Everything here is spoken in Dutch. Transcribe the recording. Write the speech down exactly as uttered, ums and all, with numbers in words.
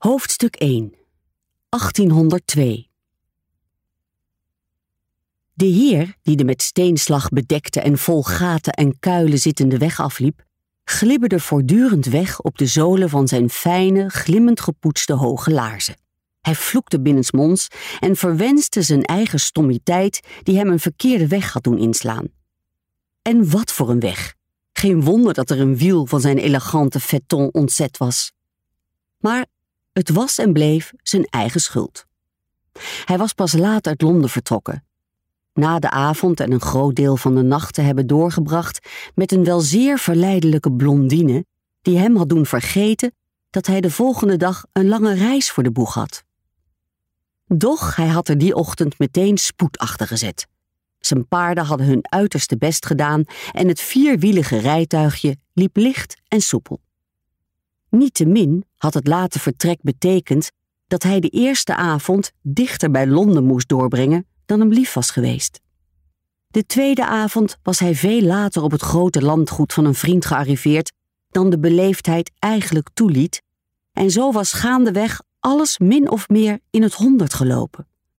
Hoofdstuk één, achttienhonderdtwee. De heer, die de met steenslag bedekte en vol gaten en kuilen zittende weg afliep, glibberde voortdurend weg op de zolen van zijn fijne, glimmend gepoetste hoge laarzen. Hij vloekte binnensmonds en verwenste zijn eigen stommiteit die hem een verkeerde weg had doen inslaan. En wat voor een weg! Geen wonder dat er een wiel van zijn elegante phaeton ontzet was. Maar het was en bleef zijn eigen schuld. Hij was pas laat uit Londen vertrokken. Na de avond en een groot deel van de nacht te hebben doorgebracht met een wel zeer verleidelijke blondine die hem had doen vergeten dat hij de volgende dag een lange reis voor de boeg had. Doch hij had er die ochtend meteen spoed achter gezet. Zijn paarden hadden hun uiterste best gedaan en het vierwielige rijtuigje liep licht en soepel. Niettemin had het late vertrek betekend dat hij de eerste avond dichter bij Londen moest doorbrengen dan hem lief was geweest. De tweede avond was hij veel later op het grote landgoed van een vriend gearriveerd dan de beleefdheid eigenlijk toeliet, en zo was gaandeweg alles min of meer in het honderd gelopen.